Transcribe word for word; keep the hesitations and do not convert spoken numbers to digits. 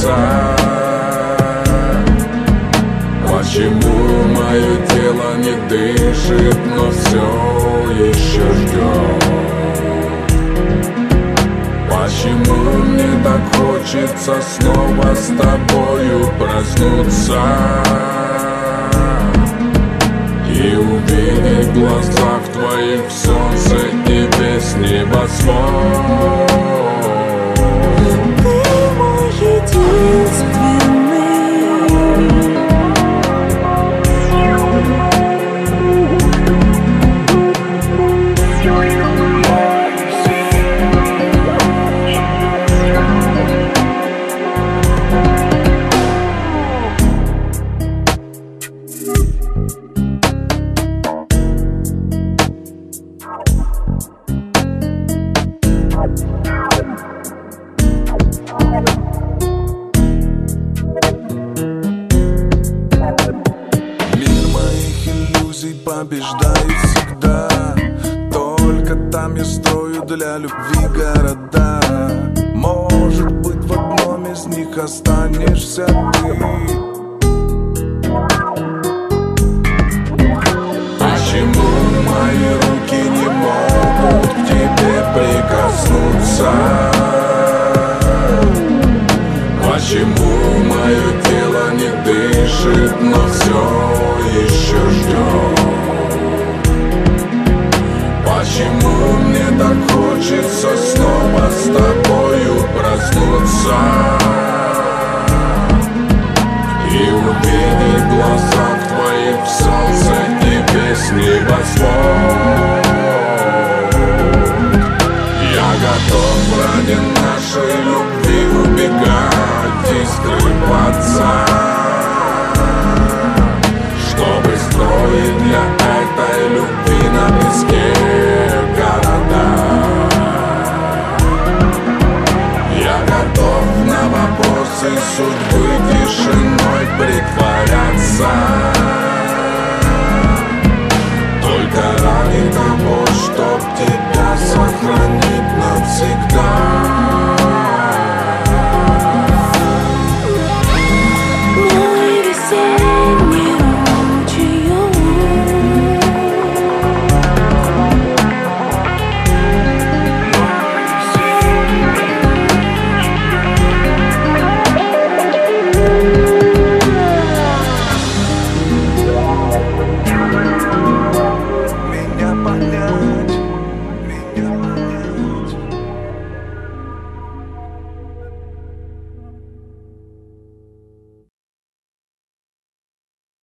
проснуться. Почему мое тело не дышит, но все еще ждет? Почему мне так хочется снова с тобою проснуться и увидеть в глазах твоих солнце и весь небосвод? Ты мой единственный. Побеждает всегда. Только там я строю для любви города. Может быть, в одном из них останешься ты. Почему мои руки не могут к тебе прикоснуться? Почему мое тело не дышит, но все еще ждет? Почему мне так хочется снова с тобою проснуться и увидеть в глазах твоих солнце и весь небосвод? Я готов ради нашей любви убегать и скрываться, чтобы строить для этой любви на песке города. Я готов на вопросы судьбы тишиной притворяться.